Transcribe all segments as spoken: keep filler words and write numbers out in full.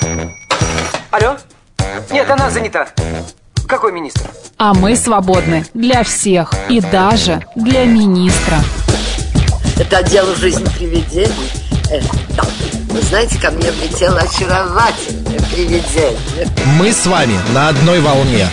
Алло? Нет, она занята. Какой министр? А мы свободны для всех и даже для министра. Это отдел «Жизнь привидений». э, да. Вы знаете, ко мне влетело очаровательное привидение. Мы с вами на одной волне.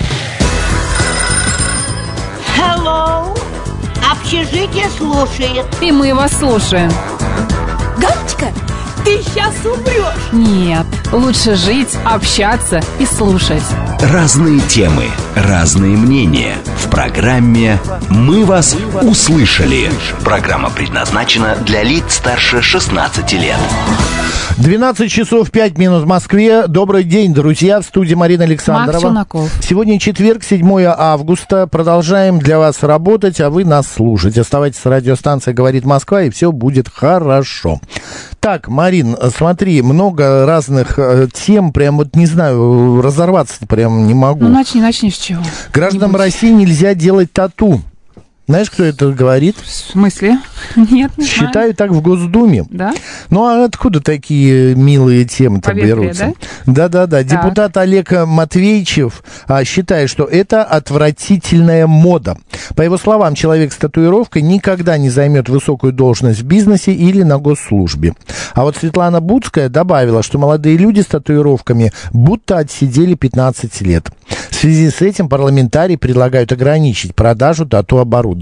Hello. Общежитие слушает. И мы вас слушаем. Галочка, ты сейчас умрешь. Нет, лучше жить, общаться и слушать. Разные темы, разные мнения. В программе «Мы вас услышали». Программа предназначена для лиц старше шестнадцати лет. двенадцать часов пять минут в Москве. Добрый день, друзья. В студии Марина Александрова. Марк Челноков. Сегодня четверг, седьмое августа. Продолжаем для вас работать, а вы нас слушать. Оставайтесь с радиостанцией «Говорит Москва», и все будет хорошо. Так, Марин, смотри, много разных э, тем, прям вот не знаю, разорваться прям не могу. Ну, начни, начни с чего. Гражданам России нельзя делать тату. Знаешь, кто это говорит? В смысле? Нет, не Считаю знаю. так в Госдуме. Да? Ну, а откуда такие милые темы-то Поверхия, берутся? Да-да-да. Депутат Олег Матвейчев а, считает, что это отвратительная мода. По его словам, человек с татуировкой никогда не займет высокую должность в бизнесе или на госслужбе. А вот Светлана Буцкая добавила, что молодые люди с татуировками будто отсидели пятнадцать лет. В связи с этим парламентарии предлагают ограничить продажу тату-оборудования.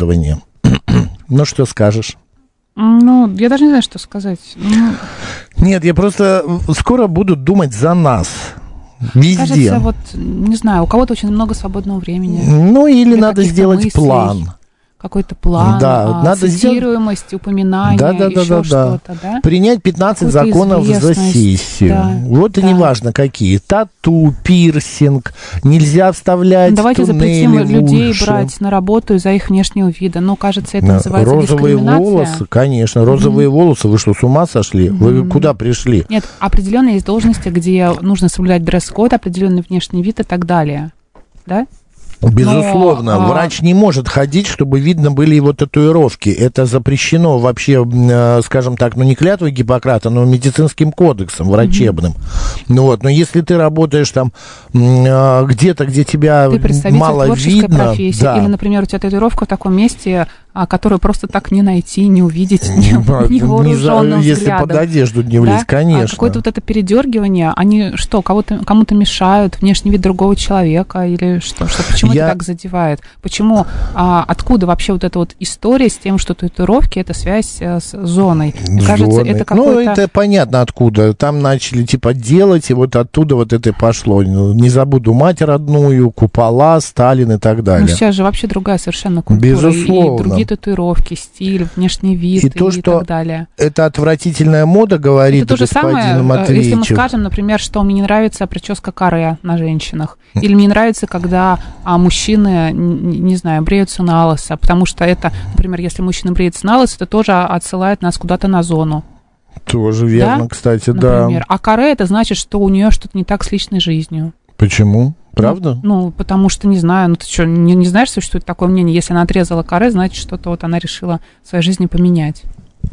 Ну, что скажешь? Ну, я даже не знаю, что сказать. Ну, Нет, я просто скоро буду думать за нас. Везде. кажется, вот, не знаю, у кого-то очень много свободного времени. Ну, или Для надо каких-то сделать мыслей. план. Какой-то план, Да, а, надо цитируемость, сделать... упоминание, да, да, да, еще да, что-то, да? Принять пятнадцать Какую-то законов за известность, сессию. да, Вот и да. неважно какие. Тату, пирсинг, нельзя вставлять Давайте туннели запретим в людей уши. брать на работу из-за их внешнего вида. Ну, кажется, это Да, называется розовые дискриминация. волосы, конечно, розовые mm-hmm. волосы. Вы что, с ума сошли? Mm-hmm. Вы куда пришли? Нет, определенно есть должности, где нужно соблюдать дресс-код, определенный внешний вид и так далее. Да? Безусловно, Но, врач не может ходить, чтобы видно были его татуировки. Это запрещено вообще, скажем так, ну не клятвой Гиппократа, но медицинским кодексом врачебным. Mm-hmm. Ну вот, но если ты работаешь там где-то, где тебя ты представитель мало творческой видно, профессии, да. Или, например, у тебя татуировка в таком месте, которую просто так не найти, не увидеть невооруженным взглядом. Если под одежду не влезть, да? конечно. А какое-то вот это передергивание, они что, кого-то, кому-то мешают, внешний вид другого человека или что? что почему Я... это так задевает? Почему, а, откуда вообще вот эта вот история с тем, что татуировки — это связь а, с зоной? Мне кажется, это какое-то... Ну, это понятно откуда. Там начали типа делать, и вот оттуда вот это пошло. Не забуду мать родную, купола, Сталин и так далее. Ну, сейчас же вообще другая совершенно культура. Безусловно. И, и другие татуировки, стиль, внешний вид и, и, то, и что так далее. Это отвратительная мода, говорит это то же господин самое, Матвейчев. если мы скажем, например, что мне не нравится прическа каре на женщинах, или мне нравится, когда а, мужчины, не, не знаю, бреются на лысо, потому что это, например, если мужчина бреется на лысо, это тоже отсылает нас куда-то на зону. Тоже верно, да? кстати, например. да. А каре — это значит, что у нее что-то не так с личной жизнью. Почему? Правда? Ну, ну, потому что, не знаю, ну ты что, не, не знаешь, существует такое мнение, если она отрезала каре, значит, что-то вот она решила в своей жизни поменять.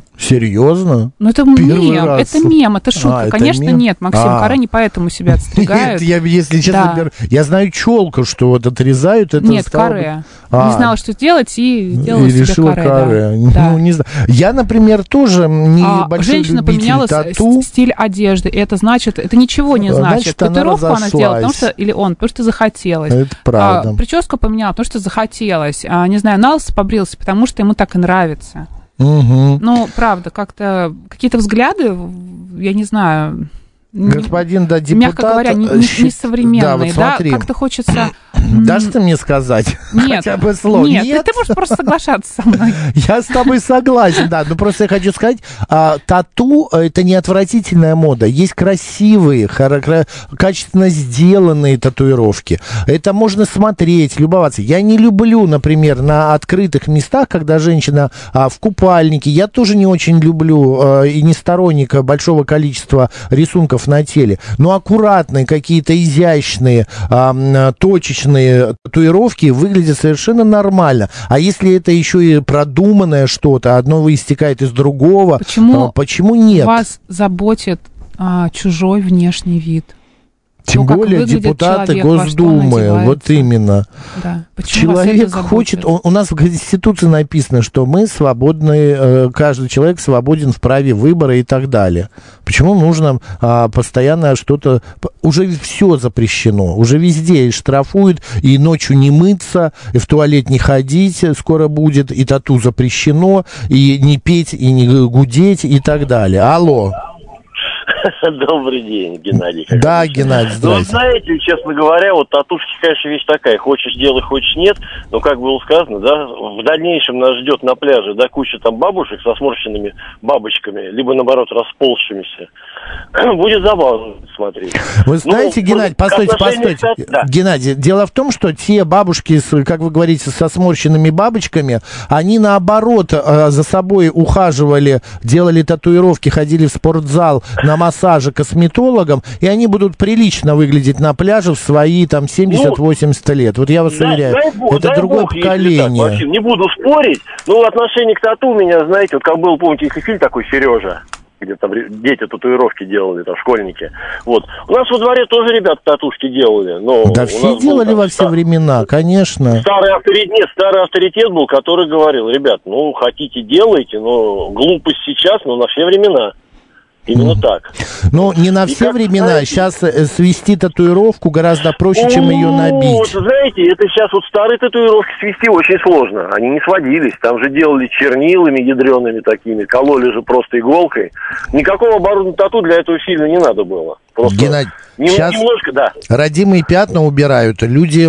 Серьезно? Ну, это Первый мем, раз. это мем, это шутка. А, это Конечно, мем? нет, Максим, а. каре не поэтому себя отстригают. Нет, я, если честно, да. я знаю челку, что вот отрезают. Это нет, каре. А. Не знала, что делать, и сделала и себе решила каре. каре. Да. Ну, не знаю. Я, например, тоже не а, большой женщина любитель поменяла тату. стиль одежды. Это значит, это ничего не значит. Значит, она татуировку она, разошлась. сделала, потому что, или он, потому что захотелось. Это правда. А, прическу поменяла, потому что захотелось. А, не знаю, на лысо побрился, потому что ему так и нравится. Угу. Ну, правда, как-то какие-то взгляды, я не знаю... Господин, да, депутат... Мягко говоря, несовременные, да, вот да? смотри. Как-то хочется... Дашь ты мне сказать? Нет, хотя бы слово? Нет, Нет? Ты, ты можешь просто соглашаться со мной. Я с тобой согласен, да. Но просто я хочу сказать, а, тату — это не отвратительная мода. Есть красивые, хар- качественно сделанные татуировки. Это можно смотреть, любоваться. Я не люблю, например, на открытых местах, когда женщина а, в купальнике. Я тоже не очень люблю а, и не сторонник большого количества рисунков на теле. Но аккуратные, какие-то изящные, а, точечные татуировки выглядят совершенно нормально. А если это еще и продуманное что-то, одно истекает из другого, почему, а, почему нет? Вас заботит а, чужой внешний вид? Тем то, более депутаты человек, Госдумы, вот именно. Да. Почему человек хочет, у, у нас в Конституции написано, что мы свободны, э, каждый человек свободен в праве выбора и так далее. Почему нужно а, постоянно что-то... Уже все запрещено, уже везде и штрафуют, и ночью не мыться, и в туалет не ходить скоро будет, и тату запрещено, и не петь, и не гудеть, и так далее. Алло. Добрый день, Геннадий. Да, Геннадий, здравствуйте. Ну, вот знаете, честно говоря, вот татушки, конечно, вещь такая. Хочешь делай, хочешь нет. Но, как было сказано, да, в дальнейшем нас ждет на пляже, да, куча там бабушек со сморщенными бабочками, либо, наоборот, расползшимися. Будет забавно смотреть. Вы знаете, ну, Геннадий, постойте, постойте. Да. Геннадий, дело в том, что те бабушки, как вы говорите, со сморщенными бабочками, они, наоборот, за собой ухаживали, делали татуировки, ходили в спортзал, на массаже косметологам, и они будут прилично выглядеть на пляже в свои там семьдесят-восемьдесят лет. Вот я вас да, уверяю, бог, это другое бог, поколение. Так, вообще, не буду спорить, но отношение к тату у меня, знаете, вот как был, помните, фильм такой «Сережа», где там дети татуировки делали, там, школьники. Вот. У нас во дворе тоже ребята татушки делали. Но да все делали был, во все стар... времена, конечно. Старый авторитет, нет, старый авторитет был, который говорил: ребят, ну, хотите, делайте, но глупость сейчас, но на все времена. Именно mm. так. Ну, не на все времена. Знаете, сейчас свести татуировку гораздо проще, О, чем ее набить. Вот, знаете, это сейчас вот старые татуировки свести очень сложно. Они не сводились. Там же делали чернилами ядреными такими, кололи же просто иголкой. Никакого оборудования тату для этого сильно не надо было. Просто Геннадий, нем, сейчас немножко, да. Родимые пятна убирают. Люди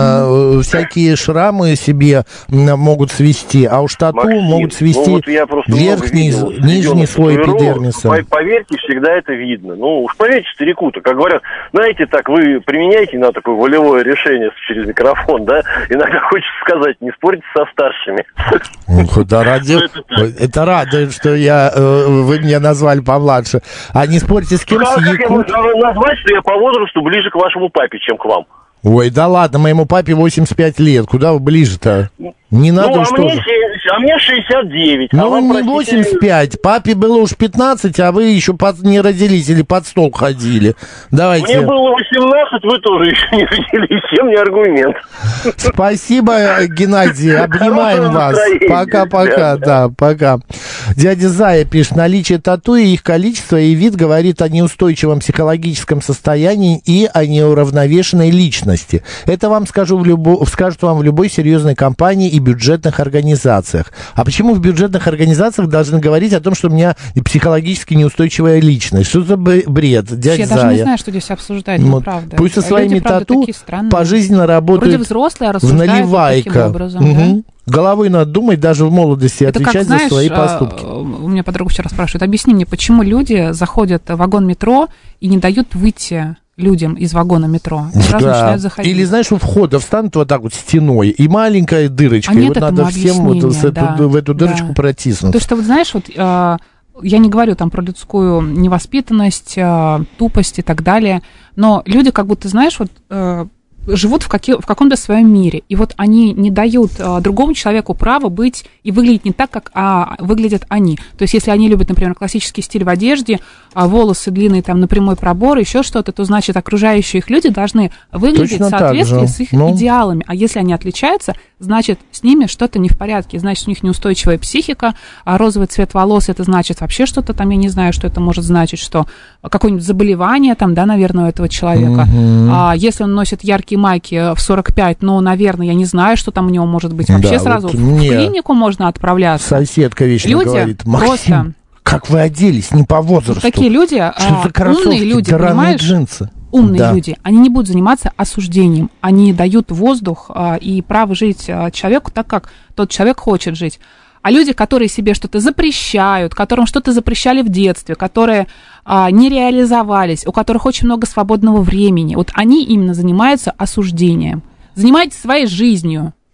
э, всякие шрамы себе могут свести, а уж тату Максим, могут свести ну, вот верхний, видел, нижний слой эпидермиса. Поверьте, всегда это видно. Ну, уж поверьте старику-то, как говорят, знаете, так вы применяете на такое волевое решение через микрофон, да? Иногда хочется сказать, не спорьте со старшими. Да, ради... Это рада, что я, вы меня назвали помладше. А не спорьте с кем? Назвать, что я по возрасту ближе к вашему папе, чем к вам. Ой, да ладно, моему папе восемьдесят пять лет. Куда вы ближе-то? Не надо, ну, а что мне, а мне шестьдесят девять. Ну, а вам, не простите... восемьдесят пять. Папе было уж пятнадцать, а вы еще под... не родились или под стол ходили. Давайте. Мне было восемнадцать, вы тоже еще не родились. Чем не аргумент? Спасибо, Геннадий. Обнимаем вас. Пока-пока. Да, пока. Дядя Зая пишет: наличие тату и их количество и вид говорит о неустойчивом психологическом состоянии и о неуравновешенной личности. Это вам скажу в любо... скажут вам в любой серьезной компании и бюджетных организациях. А почему в бюджетных организациях должны говорить о том, что у меня психологически неустойчивая личность? Что за бред, дядя Я Зая? даже не знаю, что здесь обсуждать, вот, правда. Пусть со своими Люди, тату правда, пожизненно работают Вроде взрослые, а в наливайках. Образом, угу. да? Головой надо думать даже в молодости, это отвечать как, знаешь, за свои поступки. У меня подруга вчера спрашивает: объясни мне, почему люди заходят в вагон метро и не дают выйти людям из вагона метро. Сразу да. начинают заходить. Или, знаешь, у входа встанут вот так вот стеной, и маленькая дырочка, а и вот надо всем вот в, да, эту, в эту дырочку да. протиснуть. Потому что, вот знаешь, вот э, я не говорю там про людскую невоспитанность, э, тупость и так далее, но люди как будто, знаешь, вот... Э, живут в, каки, в каком-то своем мире, и вот они не дают а, другому человеку права быть и выглядеть не так, как а, выглядят они. То есть, если они любят, например, классический стиль в одежде, а, волосы длинные, там, на прямой пробор, еще что-то, то, значит, окружающие их люди должны выглядеть Точно в соответствии с их ну... идеалами. А если они отличаются, значит, с ними что-то не в порядке, значит, у них неустойчивая психика, а розовый цвет волос, это значит вообще что-то там, я не знаю, что это может значить, что какое-нибудь заболевание там, да, наверное, у этого человека. Mm-hmm. А если он носит яркие майки в сорок пять, ну, наверное, я не знаю, что там у него может быть. Вообще да, сразу вот в клинику можно отправляться. Соседка вечно люди говорит: Максим, просто... как вы оделись, не по возрасту. Вот такие люди, а, умные люди, понимаешь? Джинсы. Умные да. люди, они не будут заниматься осуждением, они дают воздух а, и право жить а, человеку так, как тот человек хочет жить. А люди, которые себе что-то запрещают, которым что-то запрещали в детстве, которые а, не реализовались, у которых очень много свободного времени, вот они именно занимаются осуждением. Занимайтесь своей жизнью.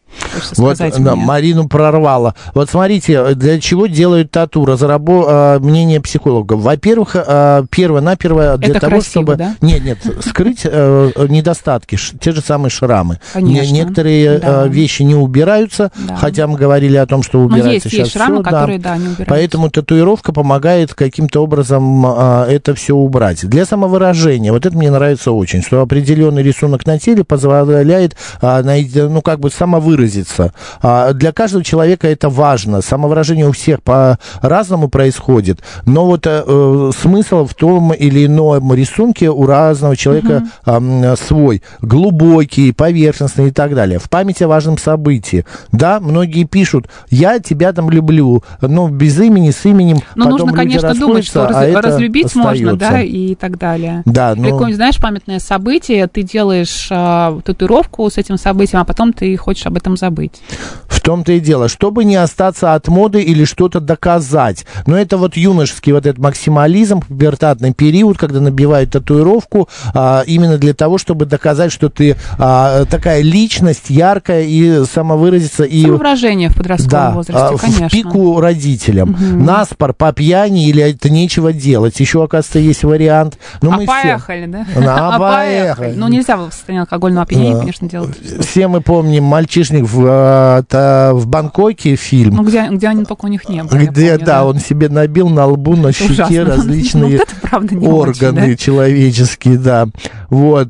Вот, да, Марину прорвало. Вот смотрите, для чего делают тату? Разрабо... А, мнение психологов. Во-первых, а, перво-наперво для это того, красиво, чтобы... Да? Нет, нет, скрыть а, недостатки, ш, те же самые шрамы. Конечно. Некоторые да. а, вещи не убираются, да. хотя мы говорили о том, что убираются. Но есть, сейчас есть шрамы, всё, которые, да. да, не убираются. Поэтому татуировка помогает каким-то образом а, это все убрать. Для самовыражения, вот это мне нравится очень, что определенный рисунок на теле позволяет, а, найти, ну, как бы самовыразиться. А, для каждого человека это важно. Самовыражение у всех по-разному происходит, но вот э, смысл в том или ином рисунке у разного человека uh-huh. э, свой. Глубокий, поверхностный и так далее. В памяти о важном событии. Да, многие пишут, я тебя там люблю, но без имени, с именем. Но нужно, конечно, думать, что раз, а разлюбить можно, да, и так далее. Да, ну... Или какое-нибудь, знаешь, памятное событие, ты делаешь э, татуировку с этим событием, а потом ты хочешь об этом забыть. В том-то и дело, чтобы не остаться от моды или что-то доказать. Но это вот юношеский вот этот максимализм, пубертатный период, когда набивают татуировку а, именно для того, чтобы доказать, что ты а, такая личность яркая и самовыразиться. И, самовыражение в подростковом да, возрасте, а, конечно. В пику родителям. Угу. Наспор, по пьяни или это нечего делать. Еще, оказывается, есть вариант. Ну, а мы поехали, все... да? А поехали. Ну, нельзя в состоянии алкогольного опьянения, конечно, делать. Все мы помним «Мальчишник в, в Бангкоке» фильм. Ну, где, где они только у них не было. Где, помню, да, да, он себе набил на лбу, на щеке ужасно. различные ну, это, правда, не органы очень, да? человеческие, да. Вот.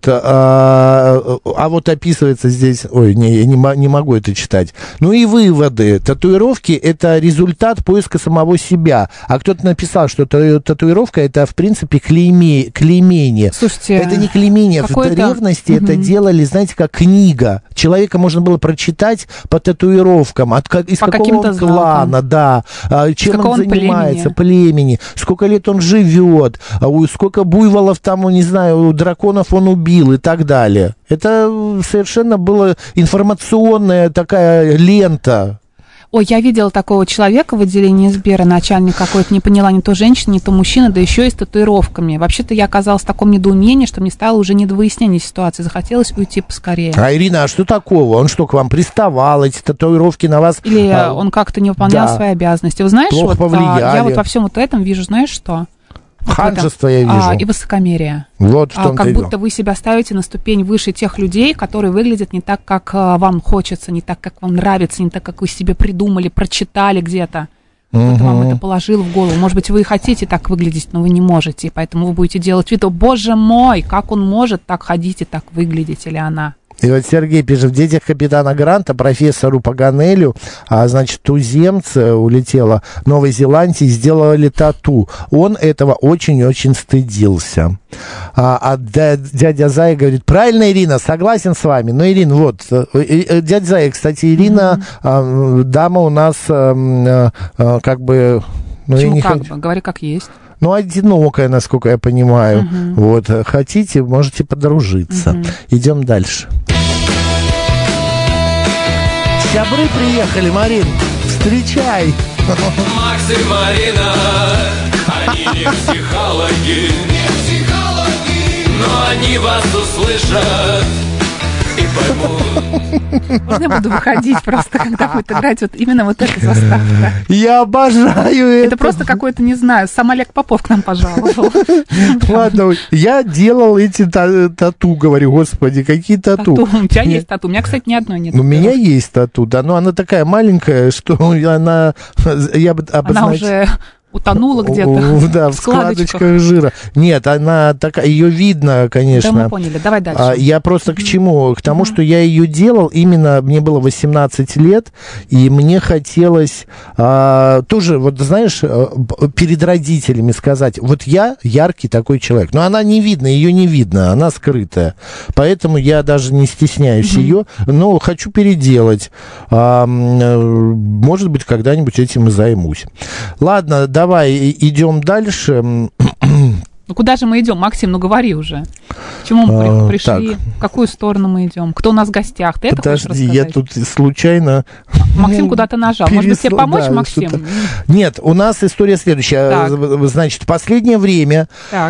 А, а вот описывается здесь... Ой, не, я не, не могу это читать. Ну и выводы. Татуировки — это результат поиска самого себя. А кто-то написал, что татуировка — это, в принципе, клейме, клеймение. Слушайте, это не клеймение. В древности угу. это делали, знаете, как книга. Человека можно было прочитать по татуировкам, от, из по какого он клана, да, чем он занимается, племени. племени, сколько лет он живет, сколько буйволов там, не знаю, драконов он убил и так далее. Это совершенно была информационная такая лента. Ой, я видела такого человека в отделении Сбера, начальник какой-то, не поняла, не то женщина, не то мужчина, да еще и с татуировками. Вообще-то я оказалась в таком недоумении, что мне стало уже не до выяснения ситуации, захотелось уйти поскорее. А, Ирина, а что такого? Он что, к вам приставал, эти татуировки на вас? Или а, он как-то не выполнял да. свои обязанности? Вы знаешь, плохо вот повлияли. Я вот во всем вот этом вижу, знаешь что? Ханжество я вижу. А, и высокомерие. Вот в а, как будто вы себя ставите на ступень выше тех людей, которые выглядят не так, как а, вам хочется, не так, как вам нравится, не так, как вы себе придумали, прочитали где-то. Кто-то угу. вам это положил в голову. Может быть, вы и хотите так выглядеть, но вы не можете, поэтому вы будете делать вид, о, боже мой, как он может так ходить и так выглядеть, или она. И вот Сергей пишет, в «Детях капитана Гранта» профессору Паганелю, а, значит, туземцы улетела в Новой Зеландии, сделали тату. Он этого очень-очень стыдился. А, а дядя Зая говорит, правильно, Ирина, согласен с вами. Но, Ирина, вот, дядя Зая, кстати, Ирина, mm-hmm. дама у нас как бы... Ну, почему я не как хочу... бы? Говори, как есть. Ну, одинокая, насколько я понимаю. Uh-huh. Вот, хотите, можете подружиться. Uh-huh. Идем дальше. Сябры приехали, Марин. Встречай. Макс и Марина, они не психологи, но они вас услышат и поймут. Можно я буду выходить просто, когда будет играть вот именно вот эта заставка? Я обожаю это. Это просто какой-то, не знаю, сам Олег Попов к нам пожаловал. Ладно, я делал эти тату, говорю, господи, какие тату. Тату, у тебя есть тату, у меня, кстати, ни одной нет. У меня есть тату, да, но она такая маленькая, что она, я бы обозначила... Она уже... утонула где-то. Да, в складочках жира. Нет, она такая, ее видно, конечно. Да, мы поняли, давай дальше. Я просто к чему? К тому, что я ее делал именно, мне было восемнадцать лет, и мне хотелось а, тоже, вот знаешь, перед родителями сказать, вот я яркий такой человек. Но она не видна, ее не видно, она скрытая. Поэтому я даже не стесняюсь mm-hmm. ее, но хочу переделать. А, может быть, когда-нибудь этим и займусь. Ладно, давай идем дальше. Ну куда же мы идем, Максим, ну говори уже. чему мы А, пришли, так. в какую сторону мы идем, кто у нас в гостях. Ты это хочешь Подожди, рассказать? я тут случайно... Максим ну, куда-то нажал. Может быть, тебе пересл- помочь, да, Максим? что-то. Нет, у нас история следующая. Так. Значит, в последнее время Так.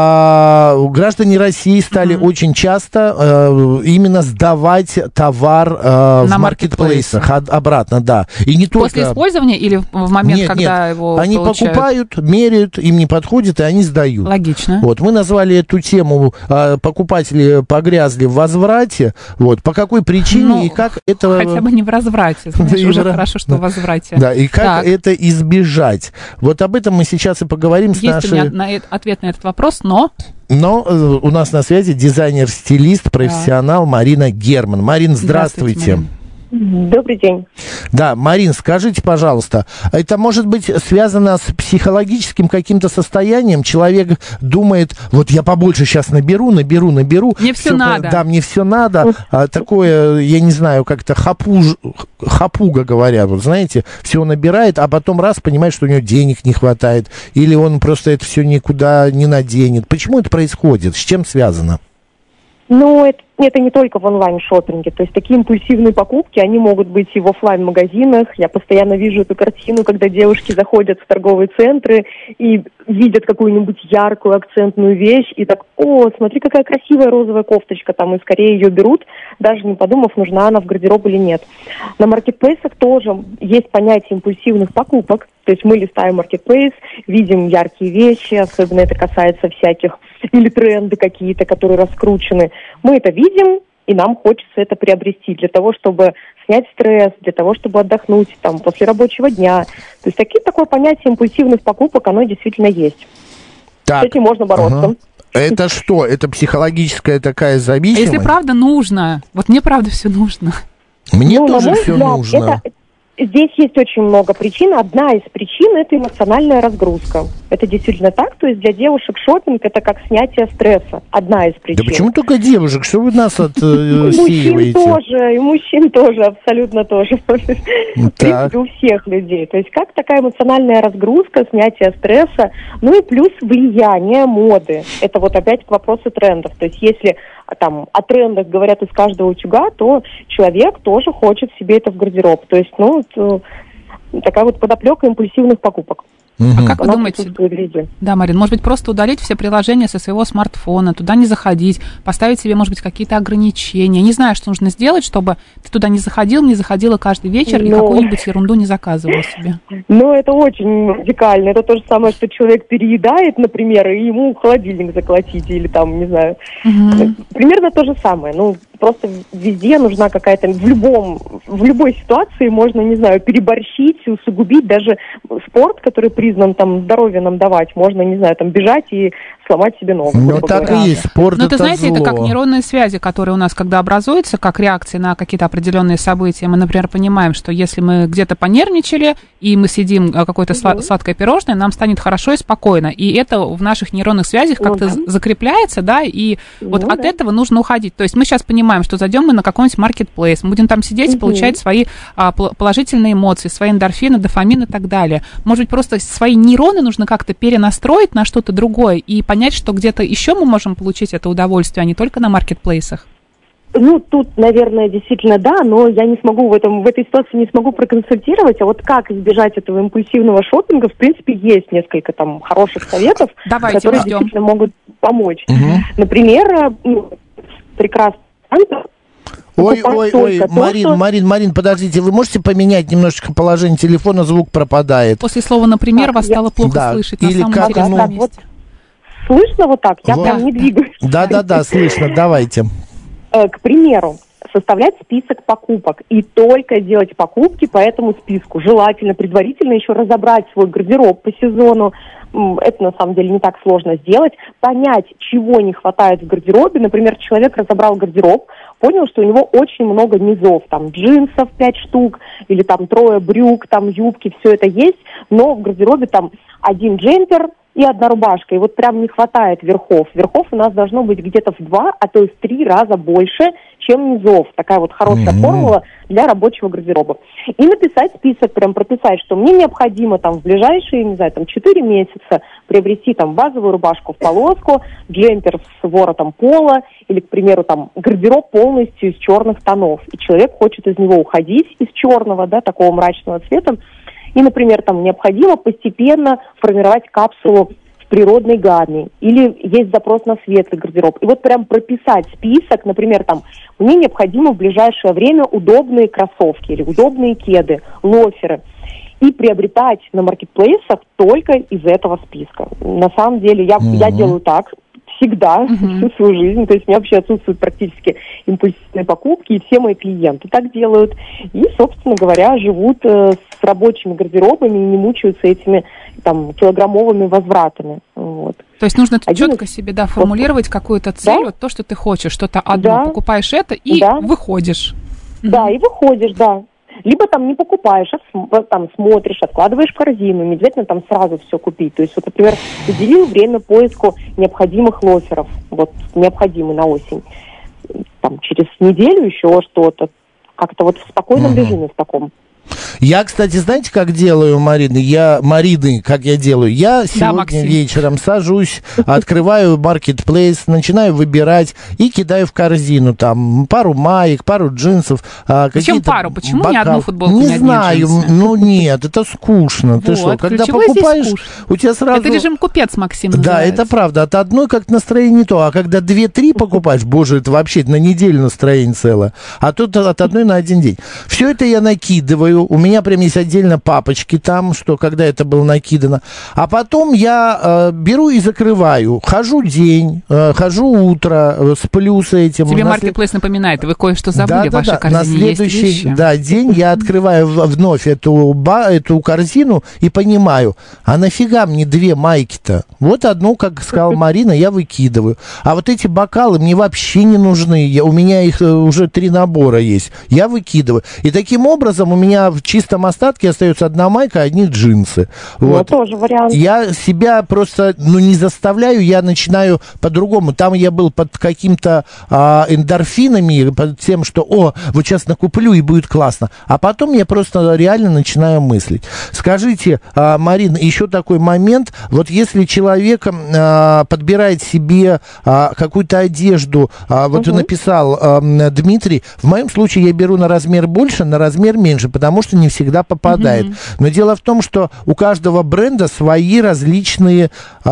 а, граждане России стали Мгм. очень часто а, именно сдавать товар а, На в маркетплейсах маркетплейсы. об- обратно, да. И не только... После использования или в в момент, Нет, когда нет. его Они получают? покупают, меряют, им не подходит, и они сдают. Логично. Вот, мы назвали эту тему а, «Покупатели погрязли в возврате». Вот, по какой причине Ну, и как это... Хотя бы не в разврате, знаешь, Да и уже в ра- хорошо, что да. в возврате. Да, и как Так. это избежать. Вот об этом мы сейчас и поговорим с Есть нашей... у меня на это- ответ на этот вопрос, но... Но э, у нас на связи дизайнер-стилист, профессионал Марина Герман. Марин, здравствуйте. Здравствуйте, Марина. Добрый день. Да, Марин, скажите, пожалуйста, это может быть связано с психологическим каким-то состоянием? Человек думает, вот я побольше сейчас наберу, наберу, наберу. Мне всё Всё, надо. Да, мне все надо. А, такое, я не знаю, как-то хапуж, хапуга говорят, вот знаете, все набирает, а потом раз понимает, что у него денег не хватает, или он просто это все никуда не наденет. Почему это происходит? С чем связано? Ну, это, это не только в онлайн-шоппинге. То есть такие импульсивные покупки, они могут быть и в офлайн-магазинах. Я постоянно вижу эту картину, когда девушки заходят в торговые центры и видят какую-нибудь яркую акцентную вещь, и так, о, смотри, какая красивая розовая кофточка, там, и скорее ее берут, даже не подумав, нужна она в гардероб или нет. На маркетплейсах тоже есть понятие импульсивных покупок. То есть мы листаем маркетплейс, видим яркие вещи, особенно это касается всяких, или тренды какие-то, которые раскручены. Мы это видим, и нам хочется это приобрести для того, чтобы снять стресс, для того, чтобы отдохнуть там, после рабочего дня. То есть такие, такое понятие импульсивных покупок, оно действительно есть. Так. С этим можно бороться. Ага. Это что? Это психологическая такая А зависимость? если правда нужно? Вот мне правда все нужно. Мне Ну, на тоже мой все взгляд, нужно. это- Здесь есть очень много причин. Одна из причин – это эмоциональная разгрузка. Это действительно так. То есть для девушек шопинг – это как снятие стресса. Одна из причин. Да почему только девушек? Что вы нас И мужчин отсеиваете? тоже, и мужчин тоже, абсолютно тоже. В принципе, у всех людей. То есть как такая эмоциональная разгрузка, снятие стресса, ну и плюс влияние моды. Это вот опять к вопросу трендов. То есть если там о трендах говорят из каждого утюга, то человек тоже хочет себе это в гардероб. То есть, ну, это такая вот подоплека импульсивных покупок. А как вы Она думаете, присутствует везде. да, Марин, может быть, просто удалить все приложения со своего смартфона, туда не заходить, поставить себе, может быть, какие-то ограничения? Не знаю, что нужно сделать, чтобы ты туда не заходил, не заходила каждый вечер и Ну. какую-нибудь ерунду не заказывал себе. Ну, это очень радикально. Это то же самое, что человек переедает, например, и ему холодильник заколотить, или там, не знаю. Мгм. Примерно то же самое. Ну, просто везде нужна какая-то... В любом, в любой ситуации можно, не знаю, переборщить, усугубить. Даже спорт, который признан там здоровье нам давать, можно, не знаю, там бежать и сломать себе ногу. Ну, грубо так говоря. и есть. Спорт Ну, это это, знаете, зло. это как нейронные связи, которые у нас, когда образуются, как реакции на какие-то определенные события. Мы, например, понимаем, что если мы где-то понервничали, и мы съедим э, какое-то сла- сладкое пирожное, нам станет хорошо и спокойно. И это в наших нейронных связях Ну как-то да. з- закрепляется, да, и вот Ну от да. этого нужно уходить. То есть мы сейчас понимаем, что зайдем мы на какой-нибудь маркетплейс, мы будем там сидеть и Мгм. получать свои а, пол- положительные эмоции, свои эндорфины, дофамин и так далее. Может быть, просто свои нейроны нужно как-то перенастроить на что-то другое и понять, что где-то еще мы можем получить это удовольствие, а не только на маркетплейсах. Ну, тут, наверное, действительно да, но я не смогу в этом, в этой ситуации не смогу проконсультировать, а вот как избежать этого импульсивного шопинга, в принципе, есть несколько там хороших советов, Давайте, которые ждем. действительно могут помочь. Мгм. Например, ну, прекрасно. Ой, покупать ой, ой, только то, Марин, что- Марин, Марин, подождите, вы можете поменять немножечко положение телефона, звук пропадает. После слова «например» Так, вас я- стало плохо Да, слышать или на самом как интересном оно- месте. Слышно вот так? Я Вот. прям не двигаюсь. Да-да-да, слышно, давайте. Э, К примеру, составлять список покупок и только делать покупки по этому списку. Желательно предварительно еще разобрать свой гардероб по сезону. М, Это на самом деле не так сложно сделать. Понять, чего не хватает в гардеробе. Например, человек разобрал гардероб, понял, что у него очень много низов. Там джинсов пять штук или там трое брюк, там юбки, все это есть. Но в гардеробе там один джемпер и одна рубашка. И вот прям не хватает верхов. Верхов у нас должно быть где-то в два, а то и в три раза больше, чем низов. Такая вот хорошая mm-hmm. формула для рабочего гардероба. И написать список, прям прописать, что мне необходимо там в ближайшие, не знаю, там четыре месяца приобрести там базовую рубашку в полоску, джемпер с воротом пола или, к примеру, там гардероб полностью из черных тонов. И человек хочет из него уходить, из черного, да, такого мрачного цвета. И, например, там необходимо постепенно формировать капсулу в природной гамме. Или есть запрос на светлый гардероб. И вот прям прописать список, например, там, мне необходимо в ближайшее время удобные кроссовки или удобные кеды, лоферы. И приобретать на маркетплейсах только из этого списка. На самом деле я, mm-hmm. я делаю так всегда, mm-hmm. всю свою жизнь. То есть у меня вообще отсутствуют практически импульсивные покупки, и все мои клиенты так делают. И, собственно говоря, живут э, с рабочими гардеробами и не мучаются этими там килограммовыми возвратами. Вот. То есть нужно Один четко из... себе да, формулировать какую-то цель, да? Вот то, что ты хочешь, что-то одно, да. покупаешь это и да. выходишь. Да, mm-hmm. и выходишь, да. Либо там не покупаешь, а там смотришь, откладываешь в корзину, не обязательно там сразу все купить. То есть, вот, например, уделил время поиску необходимых лоферов, вот, необходимый на осень. Там, через неделю еще что-то, как-то вот в спокойном uh-huh. режиме в таком. Я, кстати, знаете, как делаю, Марина? Я, Марины, как я делаю? Я сегодня да, вечером сажусь, открываю маркетплейс, начинаю выбирать и кидаю в корзину там пару маек, пару джинсов. Зачем пару? Почему бокал. Не одну футболку, не не знаю, ну нет, это скучно. Ты вот, что, когда покупаешь, у тебя сразу... Это режим купец, Максим, называется. Да, это правда. От одной как настроение не то, а когда две-три покупаешь, боже, это вообще на неделю настроение целое. А тут от одной на один день. Все это я накидываю. У меня прям есть отдельно папочки там, что когда это было накидано. А потом я э, беру и закрываю. Хожу день, э, хожу утро, э, сплю с этим. Тебе маркетплейс след... напоминает, вы кое-что забыли, да, в вашей да, корзине на следующий есть вещи. Да, день я открываю вновь эту, ба, эту корзину и понимаю, а нафига мне две майки-то? Вот одну, как сказала Марина, я выкидываю. А вот эти бокалы мне вообще не нужны. Я, у меня их уже три набора есть. Я выкидываю. И таким образом у меня в чистом остатке остается одна майка, одни джинсы. Вот. Ну, тоже вариант. Я себя просто, ну, не заставляю, я начинаю по-другому. Там я был под каким-то а, эндорфинами, под тем, что, о, вот сейчас накуплю и будет классно. А потом я просто реально начинаю мыслить. Скажите, а, Марина, еще такой момент. Вот если человек а, подбирает себе а, какую-то одежду, а, вот угу. написал а, Дмитрий, в моем случае я беру на размер больше, на размер меньше, потому что не всегда попадает. Mm-hmm. Но дело в том, что у каждого бренда свои различные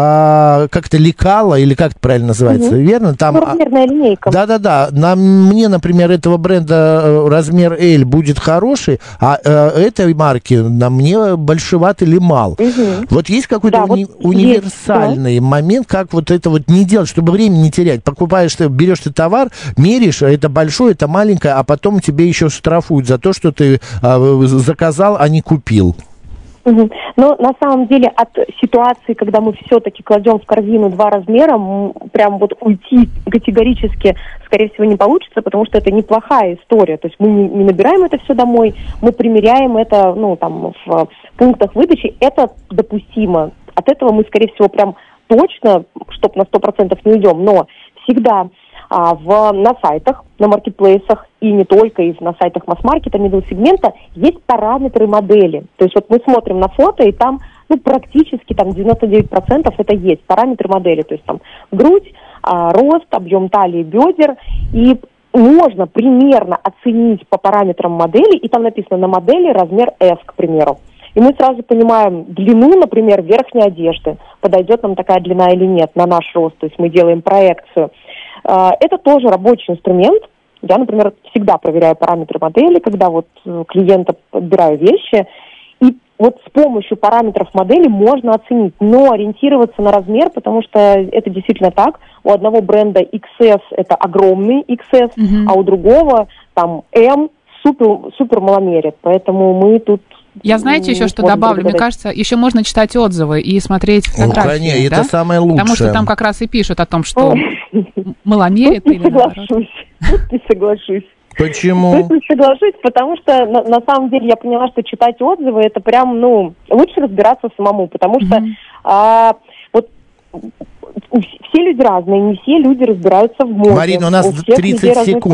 а, как-то лекала, или как это правильно называется, mm-hmm. верно? Там, размерная линейка. Да-да-да. На, мне, например, этого бренда размер L будет хороший, а, а этой марки на мне большеват или мал. Mm-hmm. Вот есть какой-то да, уни- вот универсальный есть, момент, как вот это вот не делать, чтобы время не терять. Покупаешь, ты, берешь ты товар, меришь, это большое, это маленькое, а потом тебе еще штрафуют за то, что ты а, заказал, а не купил. Угу. Но на самом деле от ситуации, когда мы все-таки кладем в корзину два размера, прям вот уйти категорически, скорее всего, не получится, потому что это неплохая история. То есть мы не, не набираем это все домой, мы примеряем это, ну, там, в пунктах выдачи, это допустимо. От этого мы, скорее всего, прям точно, чтоб на сто процентов не уйдем, но всегда а, в, на сайтах, на маркетплейсах и не только, и на сайтах масс-маркета, middle-сегмента есть параметры модели. То есть вот мы смотрим на фото, и там ну, практически там девяносто девять процентов это есть, параметры модели. То есть там грудь, а, рост, объем талии, бедер, и можно примерно оценить по параметрам модели, и там написано на модели размер S, к примеру. И мы сразу понимаем длину, например, верхней одежды, подойдет нам такая длина или нет на наш рост, то есть мы делаем проекцию. Это тоже рабочий инструмент. Я, например, всегда проверяю параметры модели, когда вот клиента подбираю вещи. И вот с помощью параметров модели можно оценить, но ориентироваться на размер, потому что это действительно так. У одного бренда икс эс это огромный икс эс, mm-hmm. а у другого там M супер, супер маломерит. Поэтому мы тут... Я, знаете, еще что добавлю? Мне кажется, еще можно читать отзывы и смотреть фотографии. Ну, конечно, да? это самое лучшее. Потому что там как раз и пишут о том, что маломерит или наоборот. Тут не соглашусь. Почему? Тут не соглашусь, потому что на, на самом деле я поняла, что читать отзывы, это прям, ну, лучше разбираться самому, потому что mm-hmm. а, вот все люди разные, не все люди разбираются в моде. Марина, у нас у тридцать секунд.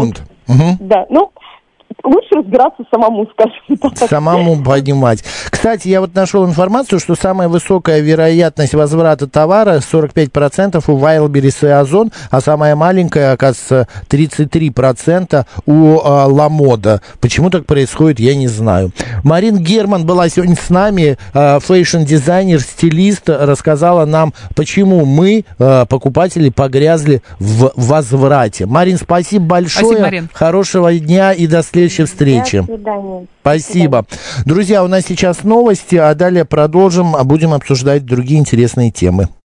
Угу. Да, ну, лучше разбираться самому, скажем так. Самому понимать. Кстати, я вот нашел информацию, что самая высокая вероятность возврата товара сорок пять процентов у Wildberries и Озон, а самая маленькая, оказывается, тридцать три процента у а, Ламода. Почему так происходит, я не знаю. Марин Герман была сегодня с нами, а, фэшн-дизайнер, стилист, рассказала нам, почему мы, а, покупатели, погрязли в возврате. Марин, спасибо большое. Спасибо, Марин. Хорошего дня и до следующей встречи. До свидания. Спасибо. До свидания. Друзья, у нас сейчас новости, а далее продолжим, а будем обсуждать другие интересные темы.